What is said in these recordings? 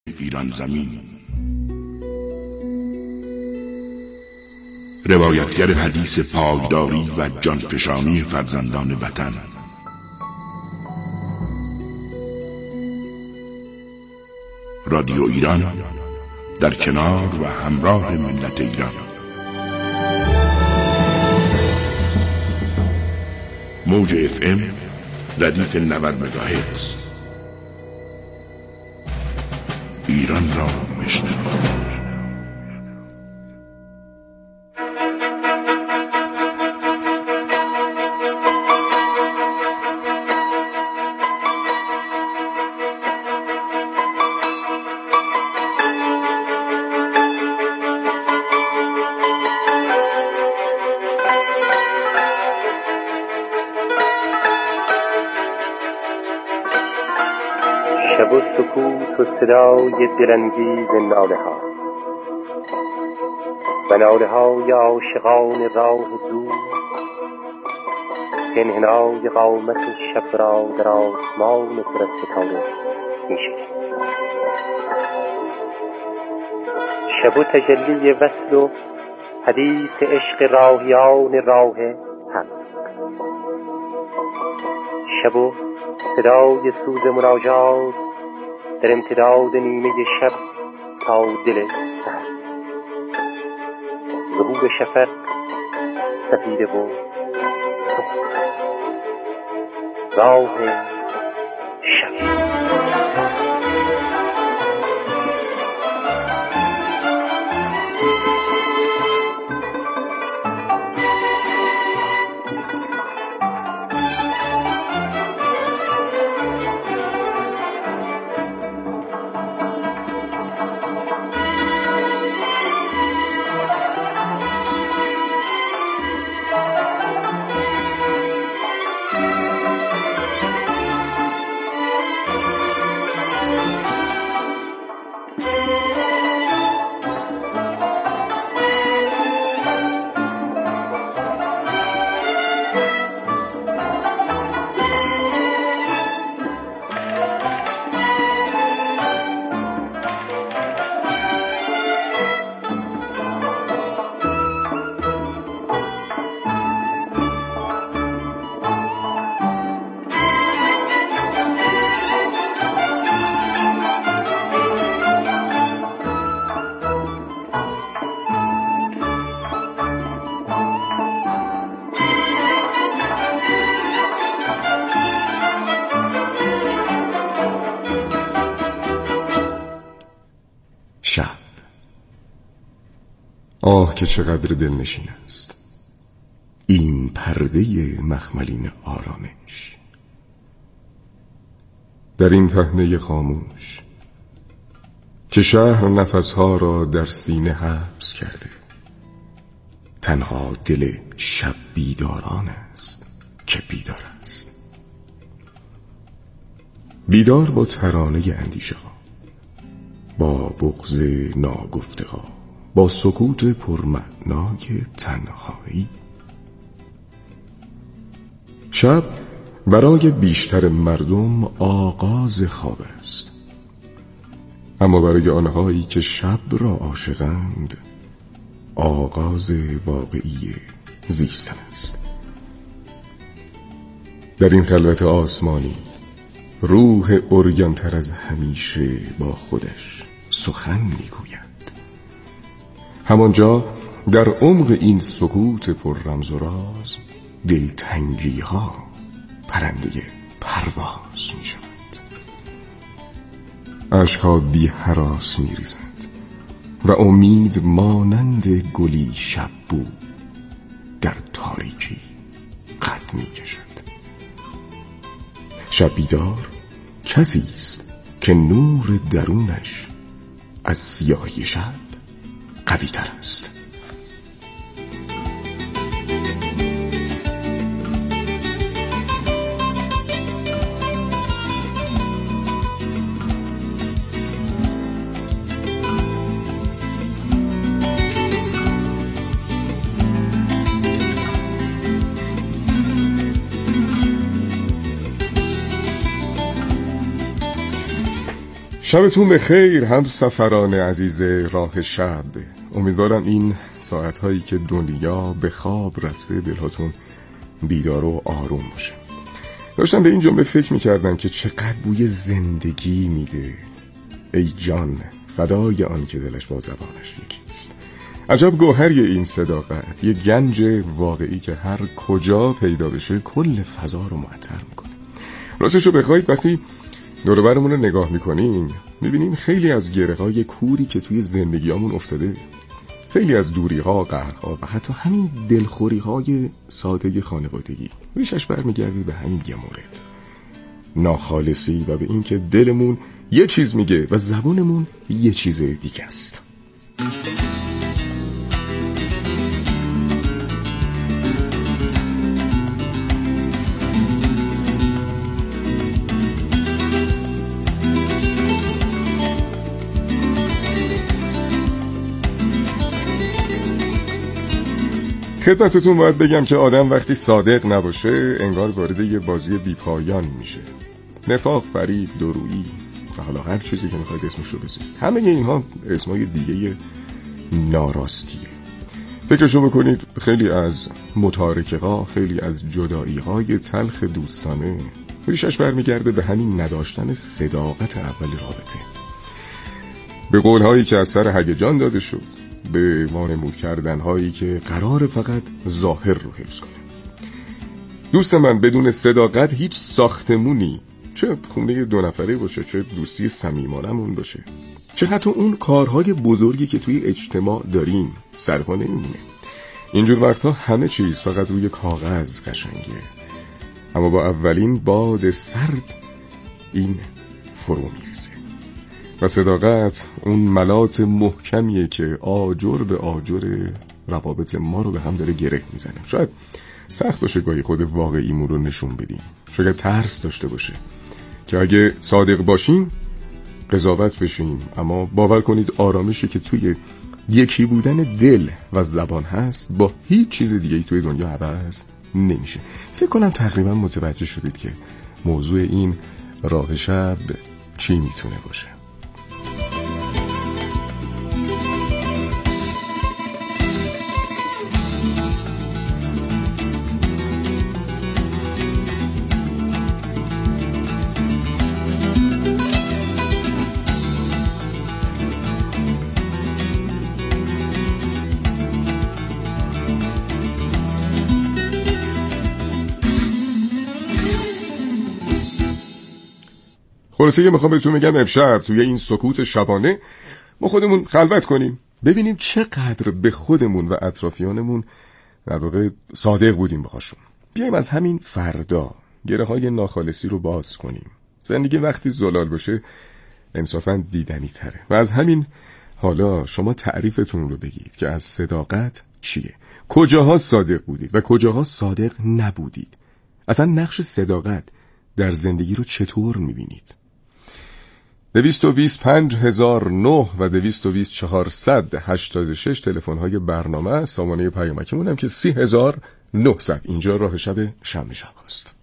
ایران زمین. روایتگر حدیث پایداری و جانفشانی فرزندان وطن. رادیو ایران در کنار و همراه ملت ایران. موج FM ردیف 90 مگاهرتز. ایران را بشنوید. شب و سکوت و صدای دلانگیز ناله ها و ناله های عاشقان راه دور که انحنای قامت شب را در آسمان پر از ستاره می شکند. شب و تجلی وصل و حدیث عشق راهیان راه حق. شب و صدای سوز مناجات در امتداد نیمه شب تا دل سحر. ظهور شفق سفیده و سخت راه شب. شب. آه که چقدر دلنشین است این پرده مخملین آرامش. در این پهنه خاموش که شهر نفسها را در سینه حبس کرده، تنها دل شب بیداران است که بیدار است. بیدار با ترانه اندیشه ها، با بغض ناگفته‌ها، با سکوت پرمعنای تنهایی. شب برای بیشتر مردم آغاز خواب است، اما برای آنهایی که شب را عاشقند آغاز واقعی زیستن است. در این خلوت آسمانی روح عریان‌تر از همیشه با خودش سخن میگوید. همانجا در عمق این سکوت پر رمز و راز دلتنگی ها پرنده پرواز می شود. اشک‌ها بی هراس می ریزند و امید مانند گلی شب بو در تاریکی قد می کشد. شب بیدار کسی است که نور درونش از سیاهی شب قوی تر است. شبتون بخیر هم سفران عزیز راه شب. امیدوارم این ساعتهایی که دنیا به خواب رفته دلهاتون بیدار و آروم باشه. داشتم به این جمله فکر میکردم که چقدر بوی زندگی میده. ای جان فدای آن که دلش با زبانش یکیست. عجب گوهری این صداقت، یه گنج واقعی که هر کجا پیدا بشه کل فضا رو معطر میکنه. راستشو بخواید وقتی دور برمون رو نگاه میکنیم میبینیم خیلی از گره‌های کوری که توی زندگیامون افتاده، خیلی از دوری‌ها، قهرها و حتی همین دلخوری‌های ساده خانوادگی ریشش برمیگرده به همین یه مورد، ناخالصی و به این که دلمون یه چیز میگه و زبونمون یه چیز دیگه است. خدمتتون باید بگم که آدم وقتی صادق نباشه انگار وارد یه بازی بیپایان میشه. نفاق، فریب، درویی و حالا هر چیزی که میخواید اسمش رو بذارید، همه اینها اسمای دیگه ناراستیه. فکرشو بکنید خیلی از متارکه ها، خیلی از جدایی های تلخ دوستانه ریشش برمیگرده به همین نداشتن صداقت اول رابطه، به قولهایی که از سر هیجان داده شد، به وانمود کردن هایی که قرار فقط ظاهر رو حفظ کنه. دوست من بدون صداقت هیچ ساختمونی، چه خونه 2 نفره باشه، چه دوستی صمیمانمون باشه، چه حتی اون کارهای بزرگی که توی اجتماع داریم سرپا نمیمونه. اینجور وقتها همه چیز فقط روی کاغذ قشنگه، اما با اولین باد سرد این فرو میریزه. و صداقت اون ملات محکمیه که آجر به آجر روابط ما رو به هم داره گره میزنه. شاید سخت باشه گاهی خود واقعیمون رو نشون بدیم، شاید ترس داشته باشه که اگه صادق باشیم قضاوت بشیم، اما باور کنید آرامشی که توی یکی بودن دل و زبان هست با هیچ چیز دیگه‌ای توی دنیا عوض نمیشه. فکر کنم تقریبا متوجه شدید که موضوع این راه شب چی میتونه باشه. خلاصه میخوام بهتون بگم امشب توی این سکوت شبانه ما خودمون خلوت کنیم، ببینیم چقدر به خودمون و اطرافیانمون در واقع صادق بودیم باهاشون. بیایم از همین فردا گره‌های ناخالصی رو باز کنیم. زندگی وقتی زلال باشه انصافاً دیدنی تره. و از همین حالا شما تعریفتون رو بگید که از صداقت چیه، کجاها صادق بودید و کجاها صادق نبودید، اصلا نقش صداقت در زندگی رو چطور میبینید. 225,009 و 224,186 تلفن‌های برنامه، سامانه پیامکمون هم که 30,900. اینجا راه شب شنبه شب هست.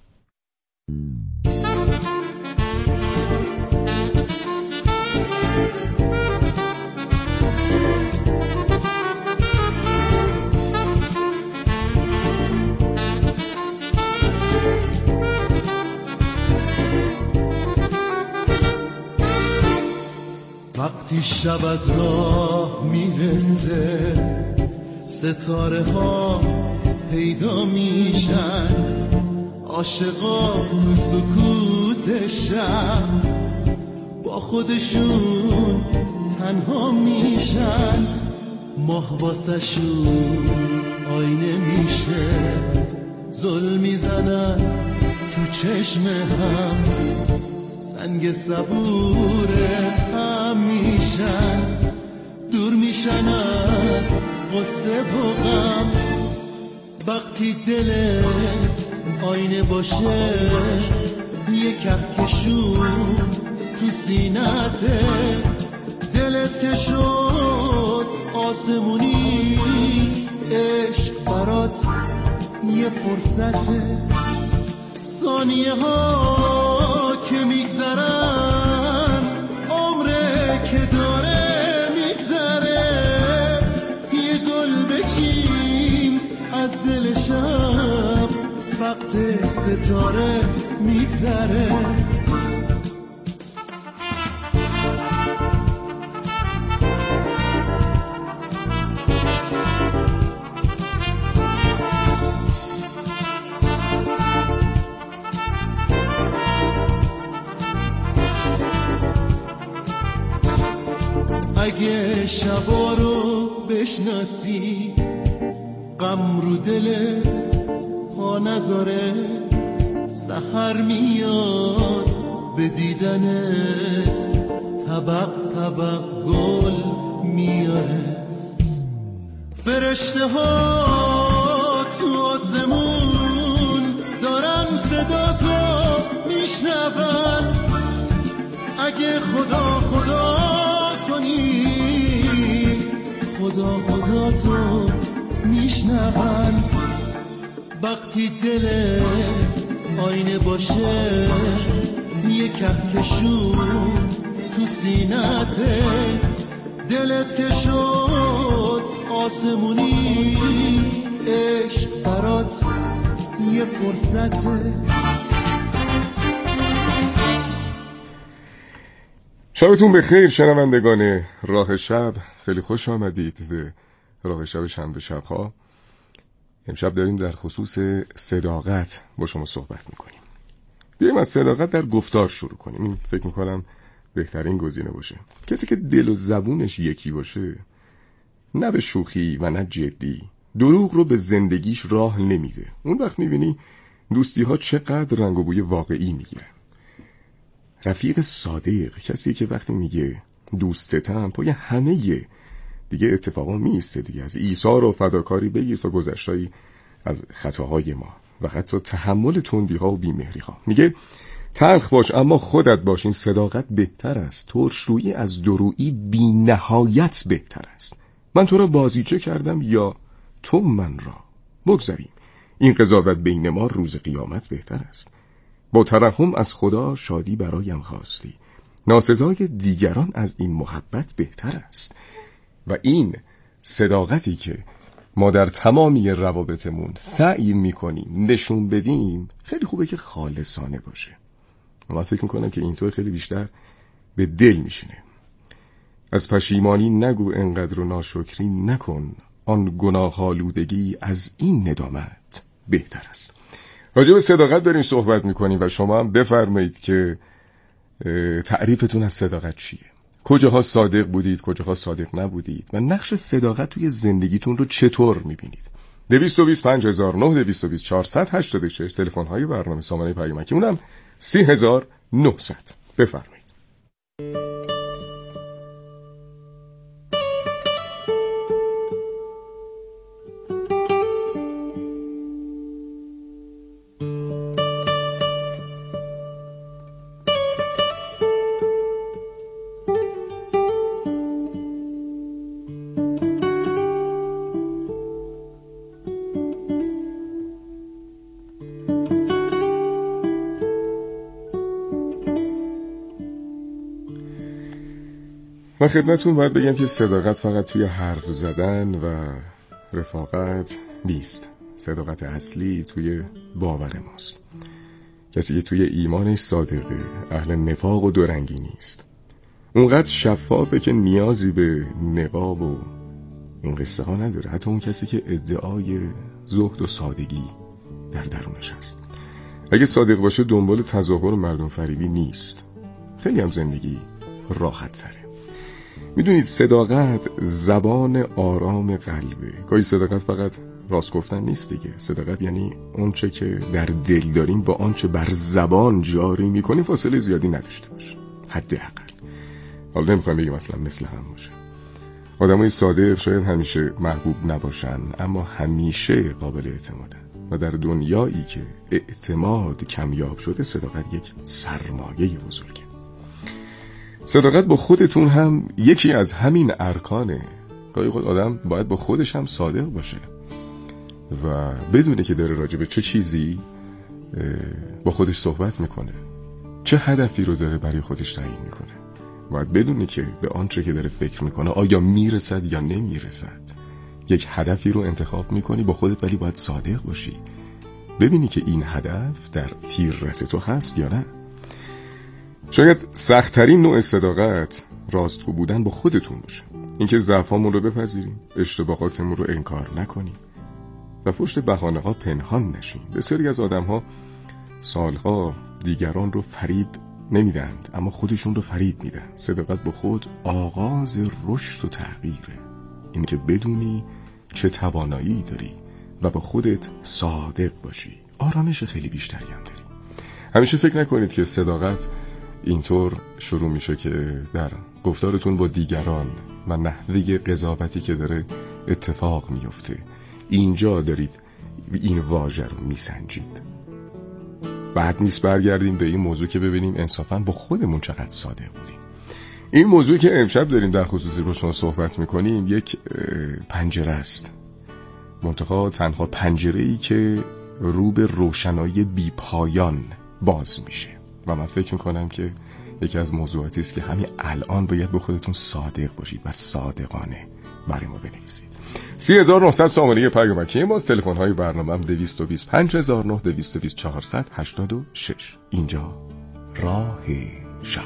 وقتی شب از راه میرسه ستاره ها پیدا میشن، عاشقا تو سکوت شب با خودشون تنها میشن، ماه واسه‌شون آینه میشه، زل میزنن تو چشم هم، سنگ صبور هم میشن، دور میشن از غصه و غم. وقتی دلت آینه باشه یه کهکشون تو سینته، دلت که شد آسمونی، عشق برات یه فرصته، ثانیه ها که میگذرن عمر وقت ستاره میگذره. اگه شبا رو بشناسی غم رو دلت پا نذاره، سحر میاد به دیدنت طبق طبق گل میاره. فرشته ها تو آسمون دارن صدا تو میشنون. اگه خدا خدا کنی خدا خدا تو میشنون. وقتی دلت آینه باشه یه کهکشون تو سینته، دلت که شد آسمونی عشق برات یه فرصته. شبتون بخیر شنوندگان راه شب، خیلی خوش آمدید به راه شب شنبه شبها. امشب داریم در خصوص صداقت با شما صحبت میکنیم. بیاییم از صداقت در گفتار شروع کنیم. این فکر میکنم بهترین گزینه باشه. کسی که دل و زبونش یکی باشه، نه به شوخی و نه جدی، دروغ رو به زندگیش راه نمیده. اون وقت میبینی دوستی ها چقدر رنگ و بوی واقعی میگیرن. رفیق صادق، کسی که وقتی میگه دوستتم پای همه دیگه اتفاقا میسته دیگه. از ایثار و فداکاری بگیر تا گذشتایی از خطاهای ما و حتی تحمل تندی‌ها و بی‌مهری‌ها. میگه تلخ باش اما خودت باش، این صداقت بهتر است. ترش‌رویی از دورویی بی‌نهایت بهتر است. من تو را بازیچه کردم یا تو من را، بگذاریم این قضاوت بین ما روز قیامت بهتر است. با ترحم از خدا شادی برایم خواستی، ناسزای دیگران از این محبت بهتر است. و این صداقتی که ما در تمامی روابطمون سعی میکنیم نشون بدیم خیلی خوبه که خالصانه باشه. من فکر میکنم که اینطور خیلی بیشتر به دل میشینه. از پشیمانی نگو انقدر و ناشکری نکن، آن گناه آلودگی از این ندامت بهتر است. راجع به صداقت داریم صحبت میکنیم و شما هم بفرمایید که تعریفتون از صداقت چیه؟ کجاها صادق بودید، کجاها صادق نبودید و نقش صداقت توی زندگیتون رو چطور میبینید؟ 220 5009 220 486 تلفن های برنامه، سامانه پیامکی اونم 30900. بفرمایید. من خدمتون باید بگم که صداقت فقط توی حرف زدن و رفاقت نیست. صداقت اصلی توی باور ماست. کسی که توی ایمانش صادقه، اهل نفاق و دورنگی نیست، اونقدر شفافه که نیازی به نقاب و این قصه ها نداره. حتی اون کسی که ادعای زهد و سادگی در درونش هست، اگه صادق باشه دنبال تظاهر و مردم فریبی نیست. خیلی هم زندگی راحت تره. میدونید صداقت زبان آرام قلبه. گاهی صداقت فقط راست گفتن نیست دیگه. صداقت یعنی اونچه که در دل داریم با آنچه بر زبان جاری میکنیم فاصله زیادی نداشته باشه، حداقل. حالا نمیخوام بگم مثلا مثل هم باشه. آدمای صادق شاید همیشه محبوب نباشن اما همیشه قابل اعتمادن و در دنیایی که اعتماد کمیاب شده صداقت یک سرمایه بزرگه. صداقت با خودتون هم یکی از همین ارکانه. گاهی خود آدم باید با خودش هم صادق باشه و بدونه که داره راجع به چه چیزی با خودش صحبت میکنه، چه هدفی رو داره برای خودش تعیین میکنه. باید بدونه که به آنچه که داره فکر میکنه آیا میرسد یا نمیرسد. یک هدفی رو انتخاب میکنی با خودت ولی باید صادق باشی. ببینی که این هدف در تیررس تو هست یا نه. شاید سخت‌ترین نوع صداقت راستگو بودن با خودتون باشه، اینکه ضعفامون رو بپذیریم، اشتباهاتمون رو انکار نکنیم و پشت بهانه‌ها پنهان نشیم. بسیاری از آدم‌ها سالها دیگران رو فریب نمیدند اما خودشون رو فریب میدن. صداقت با خود آغاز رشد و تغییره، اینکه بدونی چه توانایی داری و با خودت صادق باشی. آرامش خیلی بیشتری هم داری. همیشه فکر نکنید که صداقت اینطور شروع میشه که در گفتارتون با دیگران و نحوه قضاوتی که داره اتفاق میفته اینجا دارید این واژه رو میسنجید. بعد نیست برگردیم به این موضوع که ببینیم انصافاً با خودمون چقدر صادق بودیم. این موضوعی که امشب داریم در خصوصی با شما صحبت میکنیم یک پنجره است، منتها تنها پنجره‌ای که رو به روشنایی بی پایان باز میشه و من فکر میکنم که یکی از موضوعاتی است که همین الان باید به خودتون صادق باشید و صادقانه برای ما بنویسید. 3900 سامانه پیامکی ماست. تلفن های برنامه‌ام 220 5009 220 486. اینجا راه شب.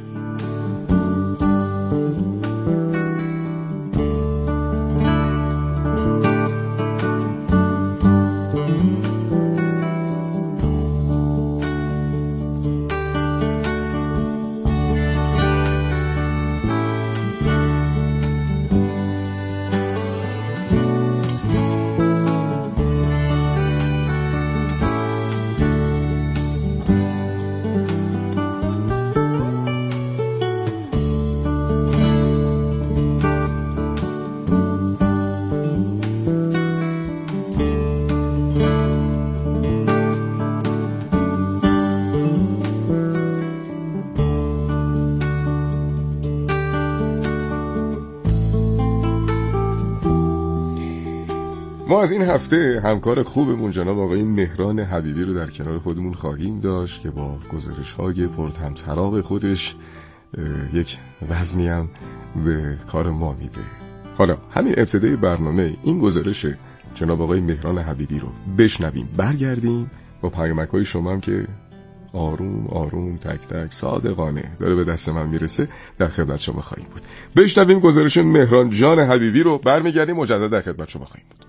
ما از این هفته همکار خوبمون جناب آقای مهران حبیبی رو در کنار خودمون خواهیم داشت که با گزارش‌های پرطمطراق خودش یک وزنی هم به کار ما میده. حالا همین ابتدای برنامه این گزارش جناب آقای مهران حبیبی رو بشنویم، برگردیم با پیامک‌های شما هم که آروم آروم تک تک صادقانه داره به دست من میرسه در خدمت شما خواهیم بود. بشنویم گزارش مهران جان حبیبی رو، برمیگردیم مجدد در خدمت شما خواهیم بود.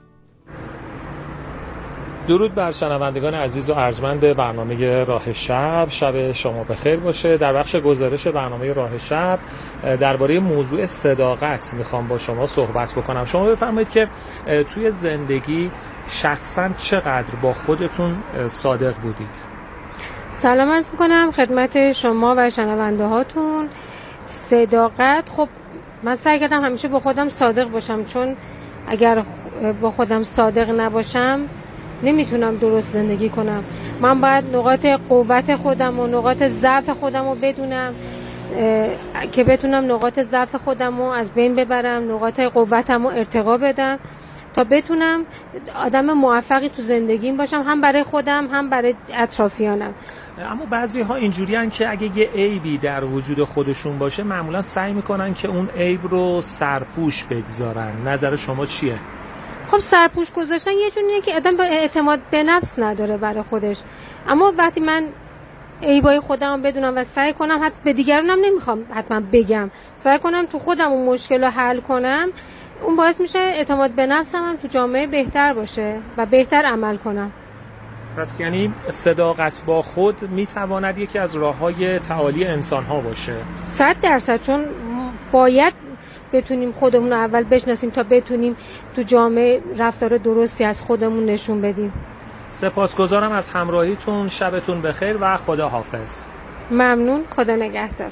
درود بر شنوندگان عزیز و ارجمند برنامه راه شب. شب شما بخیر باشه. در بخش گزارش برنامه راه شب درباره موضوع صداقت میخوام با شما صحبت بکنم. شما بفرمایید که توی زندگی شخصا چقدر با خودتون صادق بودید؟ سلام عرض میکنم خدمت شما و شنونده هاتون. صداقت، خب من سعی کردم همیشه با خودم صادق باشم، چون اگر با خودم صادق نباشم نمیتونم درست زندگی کنم. من باید نقاط قوت خودم و نقاط ضعف خودم رو بدونم که بتونم نقاط ضعف خودم رو از بین ببرم، نقاط قوتم رو ارتقا بدم تا بتونم آدم موفقی تو زندگیم باشم، هم برای خودم هم برای اطرافیانم. اما بعضی ها اینجوری هن که اگه یه عیبی در وجود خودشون باشه معمولا سعی میکنن که اون عیب رو سرپوش بگذارن. نظر شما چیه؟ خب سرپوش گذاشتن یه جونیه که آدم با اعتماد به نفس نداره برای خودش. اما وقتی من عیبای خودم بدونم و سعی کنم، حتی به دیگرانم نمیخوام حتما بگم، سعی کنم تو خودم اون مشکل رو حل کنم، اون باعث میشه اعتماد به نفسم هم تو جامعه بهتر باشه و بهتر عمل کنم. پس یعنی صداقت با خود میتواند یکی از راه‌های تعالی انسان‌ها باشه. 100%، چون باید بتونیم خودمون رو اول بشناسیم تا بتونیم تو جامعه رفتار درستی از خودمون نشون بدیم. سپاسگزارم از همراهیتون. شبتون بخیر و خدا حافظ. ممنون. خدا نگهدار.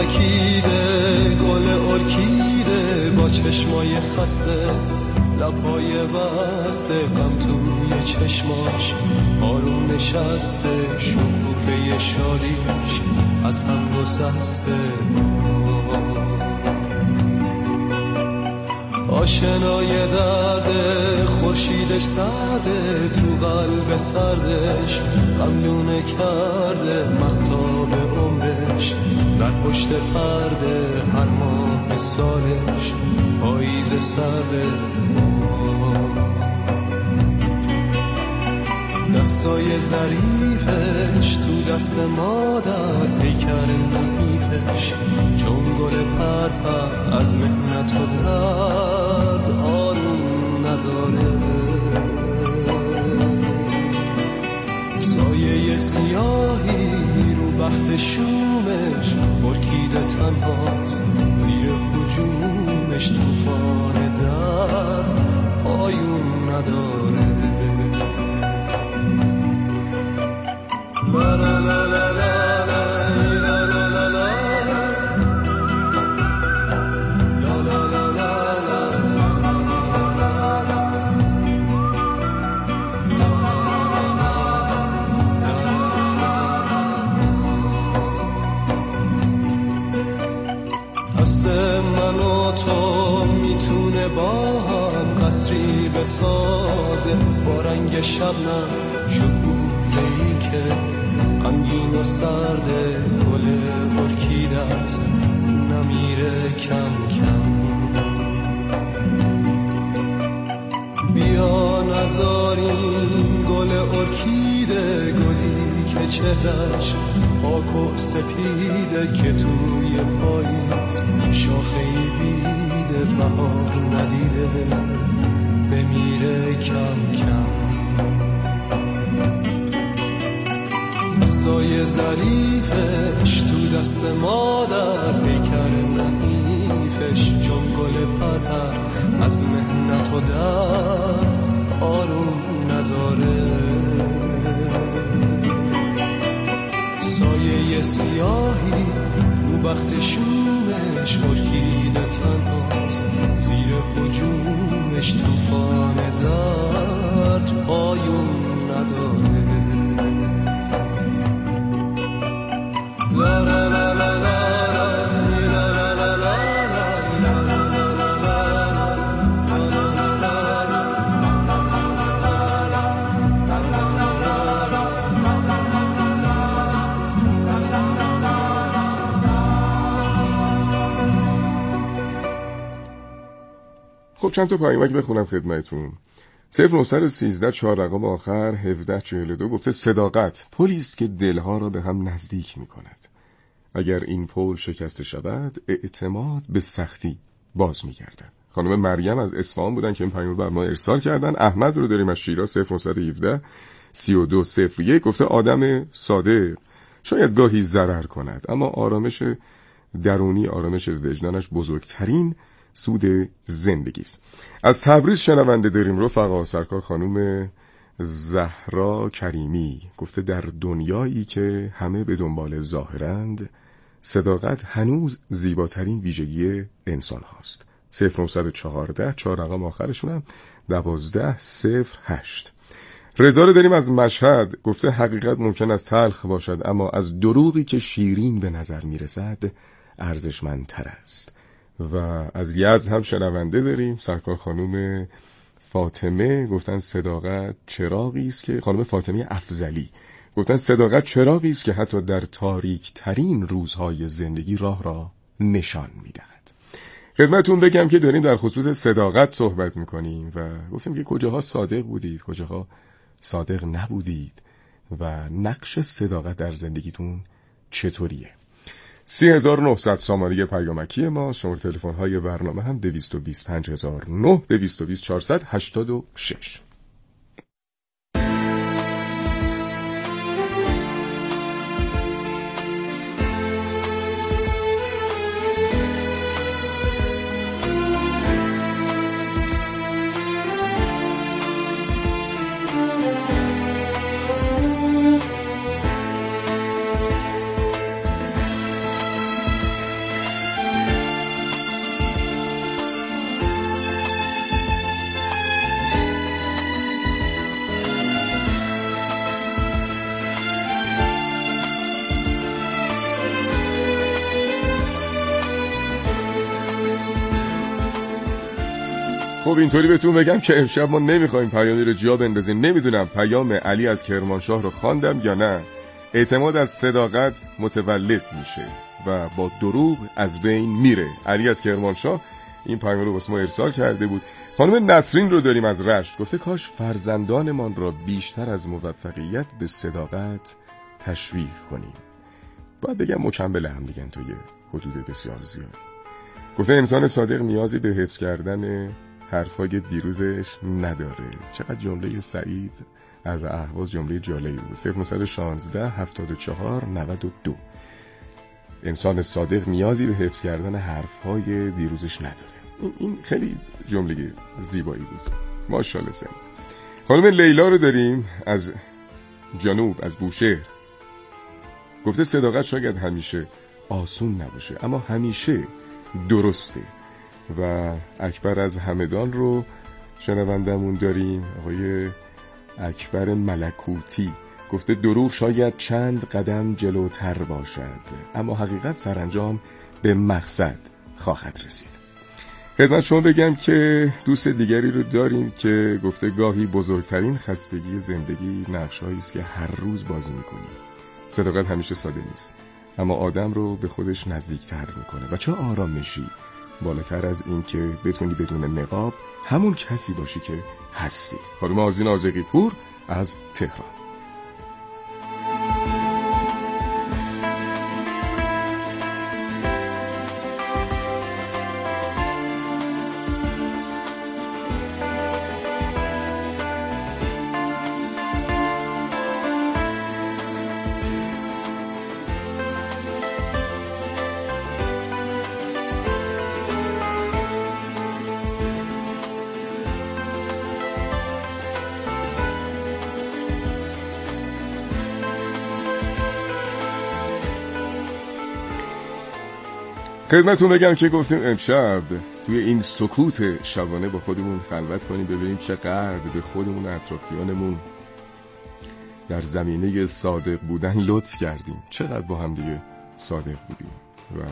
ارکیده گل ارکیده با چشمای خسته لبهای بسته غم توی چشماش آروم نشسته شکوفه شادیش از هم گسسته آشنای درده خورشیدش سرده تو قلب سردش غملونه کرده مهتاب عمرش در پشت پرده هر ماه سالش پاییز سرده دستای ظریفش تو دست مادر پیکر نحیفش چون گل پرپر از محنت و درد آروم نداره سایه سیاهی رو بخت شومش ارکیده تنهاست زیر هجومش طوفان درد پایون نداره لا لا لا لا قصری بسازه با رنگ شبنم شکوفه‌ای که غمگین و سرده گل ارکیده است نمیره کم کم بیا نذاریم گل ارکیده گلی که چهرش پاک و سپیده که توی پاییز شاخه‌ای بیده بهار ندیده بمیره کم کم دستای ظریفش تو دست مادر پیکر نحیفش چون گل پرپر از محنت و درد آروم نداره سایه سیاهی رو بخت شومش ارکیده تنهاست زیر هجومش طوفان درد پایون نداره لا لا لا لا خب چند تا پیامک بخونم خدمتتون. 0913 4 رقم آخر 1742 گفته صداقت پلی است که دلها را به هم نزدیک می کند. اگر این پل شکسته شود اعتماد به سختی باز می گردد. خانم مریم از اصفهان بودن که این پیام بر ما ارسال کردن. احمد رو داریم از شیراز 0917 3201 گفته آدم صادق شاید گاهی ضرر کند اما آرامش درونی آرامش وجدانش بزرگترین سود زندگی است. از تبریز شنونده داریم رفقا. سرکار خانم زهرا کریمی گفته در دنیایی که همه به دنبال ظاهرند صداقت هنوز زیباترین ویژگی انسان هاست. 0914 4 رقم آخرشونم 1208. رضا رو داریم از مشهد گفته حقیقت ممکن است تلخ باشد اما از دروغی که شیرین به نظر میرسد ارزشمندتر است. و از یزد هم شنونده داریم سرکار خانم فاطمه گفتن صداقت چراغی است که خانم فاطمه افضلی گفتن صداقت چراغی است که حتی در تاریک ترین روزهای زندگی راه را نشان میدهد. خدمتتون بگم که داریم در خصوص صداقت صحبت میکنیم و گفتیم که کجاها صادق بودید کجاها صادق نبودید و نقش صداقت در زندگیتون چطوریه. 3900 سامانه پیامکی ما. شماره تلفن های برنامه هم 220 5009 220 486. خب اینطوری بهتون بگم که امشب ما نمیخوایم پیامی رو جا بندازیم. نمیدونم پیام علی از کرمانشاه رو خواندم یا نه. اعتماد از صداقت متولد میشه و با دروغ از بین میره. علی از کرمانشاه این پیام رو واسه ما ارسال کرده بود. خانم نسرین رو داریم از رشت، گفته کاش فرزندانمان را بیشتر از موفقیت به صداقت تشویق کنیم. باید بگم مکمل هم دیگن توی حدود بسیار زیاد. گفته انسان صادق نیازی به حفظ کردن حرفای دیروزش نداره. چقدر جمله سعید از اهواز جمله جالبی بود. 0916 74 92. انسان صادق نیازی به حفظ کردن حرفهای دیروزش نداره. این خیلی جمله زیبایی بود. ماشاءالله سعید. خانم لیلا رو داریم از جنوب، از بوشهر. گفته صداقت شاید همیشه آسون نباشه اما همیشه درسته. و اکبر از همدان رو شنوندمون داریم، آقای اکبر ملکوتی. گفته دروغ شاید چند قدم جلوتر باشد اما حقیقت سرانجام به مقصد خواهد رسید. خدمت شما بگم که دوست دیگری رو داریم که گفته گاهی بزرگترین خستگی زندگی نقش‌هایی است که هر روز بازی می‌کنی. صداقت همیشه ساده نیست اما آدم رو به خودش نزدیکتر می‌کنه و چه آرامشی بالاتر از این که بتونی بدون نقاب همون کسی باشی که هستی. خانم آذین آذقی پور از تهران. خدمتون بگم که گفتیم امشب توی این سکوت شبانه با خودمون خلوت کنیم، ببینیم چقدر به خودمون و اطرافیانمون در زمینه صادق بودن لطف کردیم، چقدر با هم دیگه صادق بودیم. و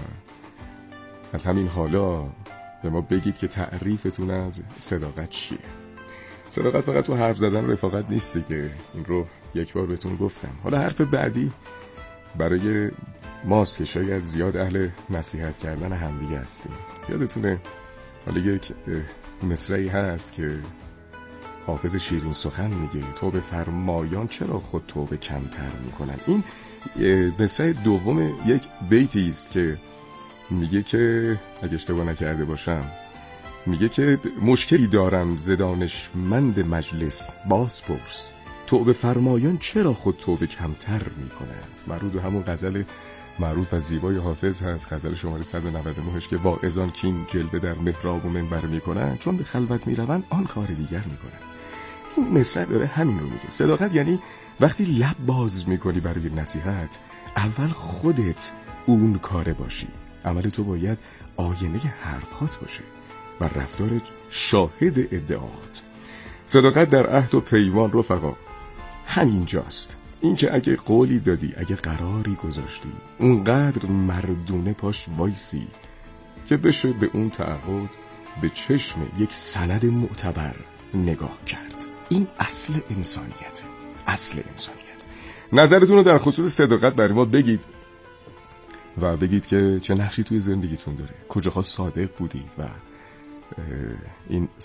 از همین حالا به ما بگید که تعریفتون از صداقت چیه. صداقت فقط تو حرف زدن و رفاقت نیست دیگه، این رو یک بار بهتون گفتم. حالا حرف بعدی برای ماست که شاید زیاد اهل نصیحت کردن همدیگه هستیم. یادتونه حالا یک مصرعی هست که حافظ شیرین سخن میگه توبه فرمایان چرا خود توبه کمتر میکنن. این مصرع دوم یک بیتی است که میگه که اگه اشتباه نکرده باشم میگه که مشکلی دارم ز دانشمند مجلس باز پرس توبه فرمایان چرا خود توبه کمتر میکنند. مربوط به همون غزل معروف و زیبای حافظ هست، غزل شماره 199 که واعظان کین جلوه در محراب و منبر میکنن چون به خلوت میروند آن کار دیگر میکنن. این مصرع داره همین رو میگه. صداقت یعنی وقتی لب باز میکنی برای نصیحت اول خودت اون کاره باشی. عمل تو باید آینه حرفات باشه و رفتارت شاهد ادعاات. صداقت در عهد و پیمان رفقا همینجاست. این که اگه قولی دادی، اگه قراری گذاشتی، اونقدر مردونه پاش وایسی که بشه به اون تعهد به چشم یک سند معتبر نگاه کرد. این اصل انسانیته، اصل انسانیت. نظرتون رو در خصوص صداقت برای ما بگید و بگید که چه نقشی توی زندگیتون داره، کجاها صادق بودید و این